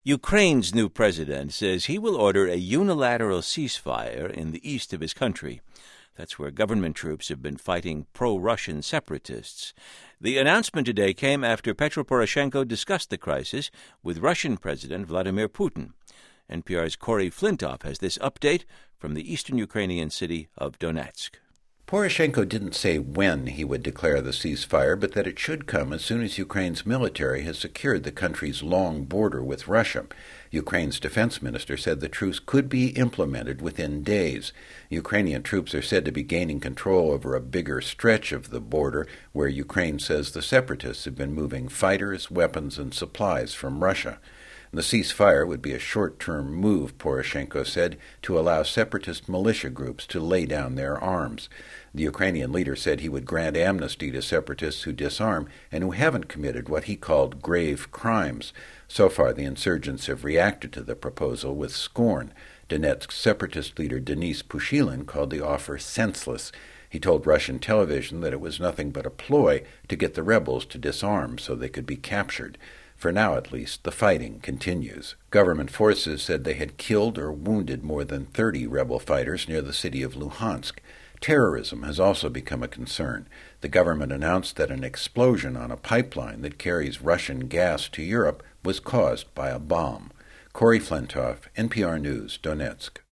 Ukraine's new president says he will order a unilateral ceasefire in the east of his country. That's where government troops have been fighting pro-Russian separatists. The announcement today came after Petro Poroshenko discussed the crisis with Russian President Vladimir Putin. NPR's Corey Flintoff has this update from the eastern Ukrainian city of Donetsk. Poroshenko didn't say when he would declare the ceasefire, but that it should come as soon as Ukraine's military has secured the country's long border with Russia. Ukraine's defense minister said the truce could be implemented within days. Ukrainian troops are said to be gaining control over a bigger stretch of the border, where Ukraine says the separatists have been moving fighters, weapons, and supplies from Russia. The ceasefire would be a short-term move, Poroshenko said, to allow separatist militia groups to lay down their arms. The Ukrainian leader said he would grant amnesty to separatists who disarm and who haven't committed what he called grave crimes. So far, the insurgents have reacted to the proposal with scorn. Donetsk separatist leader Denis Pushilin called the offer senseless. He told Russian television that it was nothing but a ploy to get the rebels to disarm so they could be captured. For now, at least, the fighting continues. Government forces said they had killed or wounded more than 30 rebel fighters near the city of Luhansk. Terrorism has also become a concern. The government announced that an explosion on a pipeline that carries Russian gas to Europe was caused by a bomb. Corey Flintoff, NPR News, Donetsk.